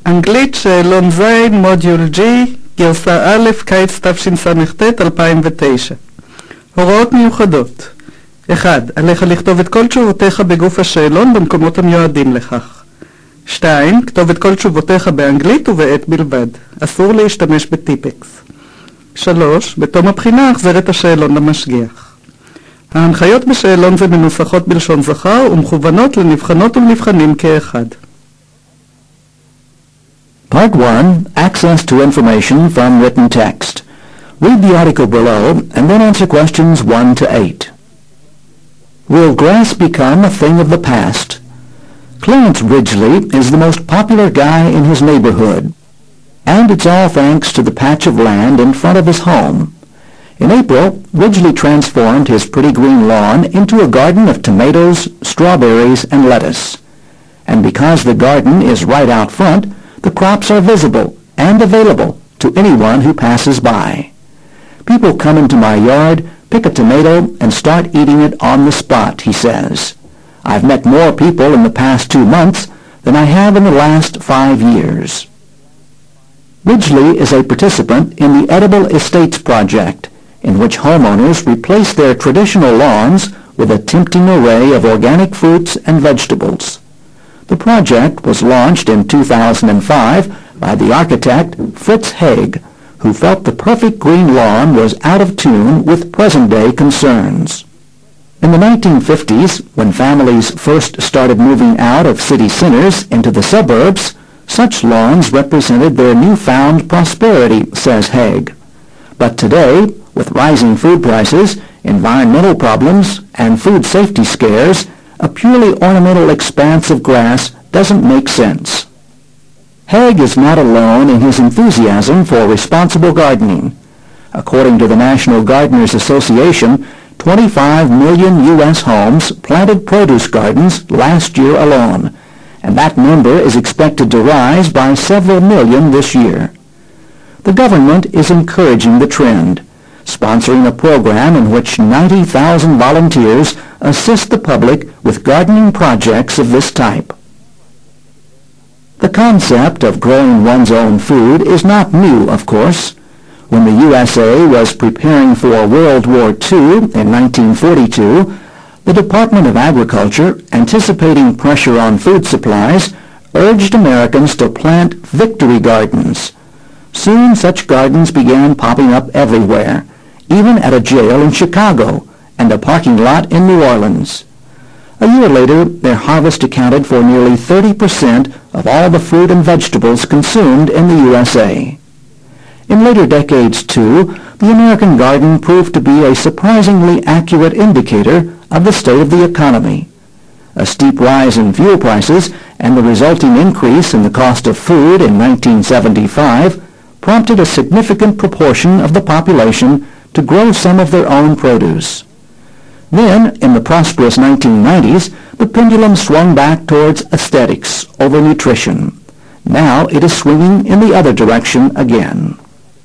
אנגלית שאלון ז' מודיול G, גרסה א', קיץ תשס"ט 2009. הוראות מיוחדות. 1. עליך לכתוב את כל תשובותיך בגוף השאלון במקומות המיועדים לכך. 2. כתוב את כל תשובותיך באנגלית ובעת בלבד. אסור להשתמש בטיפקס. 3. בתום הבחינה החזר את השאלון למשגיח. ההנחיות בשאלון זה מנוסחות בלשון זכר ומכוונות לנבחנות ולנבחנים כאחד. Part 1. Access to information from written text. Read the article below and then answer questions 1 to 8. Will grass become a thing of the past? Clarence Ridgely is the most popular guy in his neighborhood, and it's all thanks to the patch of land in front of his home. In April, Ridgely transformed his pretty green lawn into a garden of tomatoes, strawberries, and lettuce. And because the garden is right out front, the crops are visible and available to anyone who passes by. People come into my yard, pick a tomato, and start eating it on the spot, he says. I've met more people in the past 2 months than I have in the last 5 years. Ridgely is a participant in the Edible Estates Project, in which homeowners replace their traditional lawns with a tempting array of organic fruits and vegetables. The project was launched in 2005 by the architect Fritz Haig, who felt the perfect green lawn was out of tune with present-day concerns. In the 1950s, when families first started moving out of city centers into the suburbs, such lawns represented their newfound prosperity, says Haig. But today, with rising food prices, environmental problems, and food safety scares, a purely ornamental expanse of grass doesn't make sense. Haig is not alone in his enthusiasm for responsible gardening. According to the National Gardeners Association, 25 million U.S. homes planted produce gardens last year alone, and that number is expected to rise by several million this year. The government is encouraging the trend, sponsoring a program in which 90,000 volunteers assist the public with gardening projects of this type. The concept of growing one's own food is not new, of course. When the USA was preparing for World War II in 1942, the Department of Agriculture, anticipating pressure on food supplies, urged Americans to plant victory gardens. Soon such gardens began popping up everywhere, even at a jail in Chicago and a parking lot in New Orleans. A year later, their harvest accounted for nearly 30% of all the fruit and vegetables consumed in the USA. In later decades, too, the American garden proved to be a surprisingly accurate indicator of the state of the economy. A steep rise in fuel prices and the resulting increase in the cost of food in 1975 prompted a significant proportion of the population to grow some of their own produce. Then, in the prosperous 1990s, the pendulum swung back towards aesthetics over nutrition. Now it is swinging in the other direction again.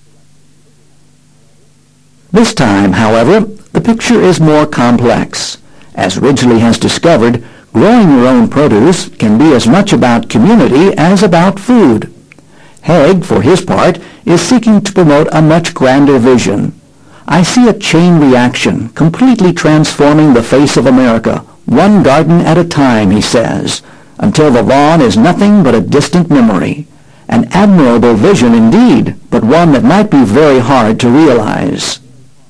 This time, however, the picture is more complex. As Ridgely has discovered, growing your own produce can be as much about community as about food. Haig, for his part, is seeking to promote a much grander vision. I see a chain reaction completely transforming the face of America, one garden at a time, he says, until the lawn is nothing but a distant memory. An admirable vision indeed, but one that might be very hard to realize.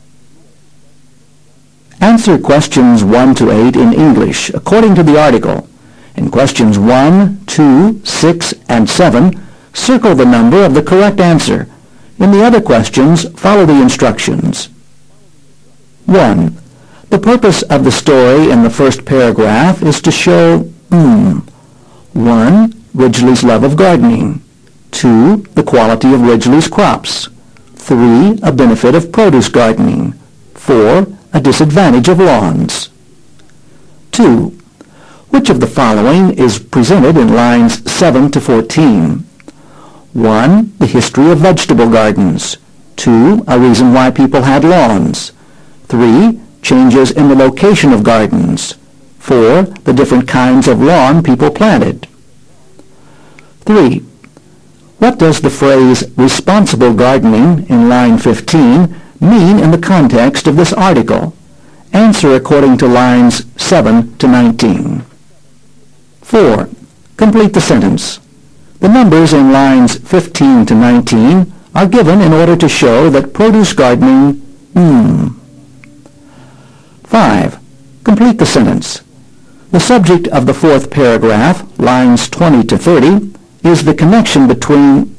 Answer questions 1 to 8 in English according to the article. In questions 1, 2, 6, and 7, circle the number of the correct answer. In the other questions, follow the instructions. 1. The purpose of the story in the first paragraph is to show 1. Ridgely's love of gardening. 2. The quality of Ridgely's crops. 3. A benefit of produce gardening. 4. A disadvantage of lawns. 2. Which of the following is presented in lines 7 to 14? 1. The history of vegetable gardens. 2. A reason why people had lawns. 3. Changes in the location of gardens. 4. The different kinds of lawn people planted. 3. What does the phrase responsible gardening in line 15 mean in the context of this article? Answer according to lines 7 to 19. 4. Complete the sentence. The numbers in lines 15 to 19 are given in order to show that produce gardening 5. Complete the sentence. The subject of the fourth paragraph, lines 20 to 30, is the connection between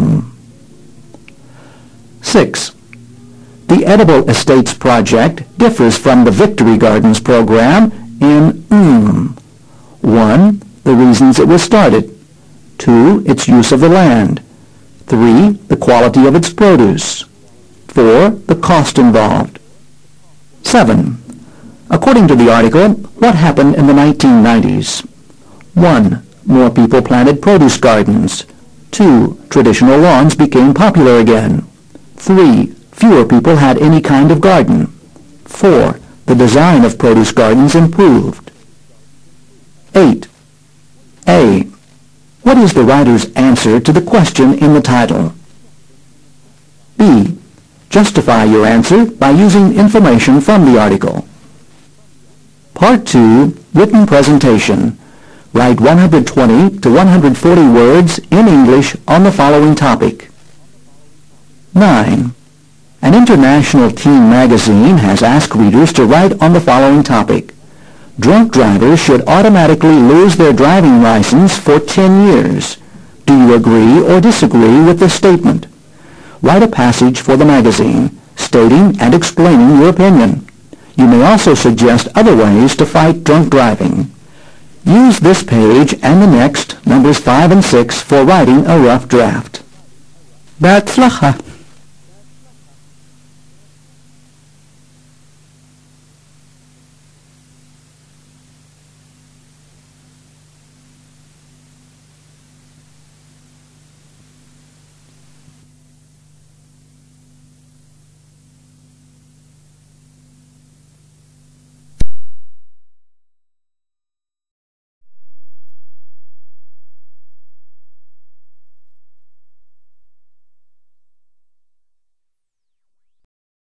6. The Edible Estates project differs from the Victory Gardens program in 1. The reasons it was started. 2. Its use of the land. 3. The quality of its produce. 4. The cost involved. 7. According to the article, what happened in the 1990s? 1. More people planted produce gardens. 2. Traditional lawns became popular again. 3. Fewer people had any kind of garden. 4. The design of produce gardens improved. 8. A. What is the writer's answer to the question in the title? B. Justify your answer by using information from the article. Part 2, Written Presentation. Write 120 to 140 words in English on the following topic. 9. An international teen magazine has asked readers to write on the following topic. Drunk drivers should automatically lose their driving license for 10 years. Do you agree or disagree with this statement? Write a passage for the magazine, stating and explaining your opinion. You may also suggest other ways to fight drunk driving. Use this page and the next, numbers 5 and 6, for writing a rough draft. בהצלחה.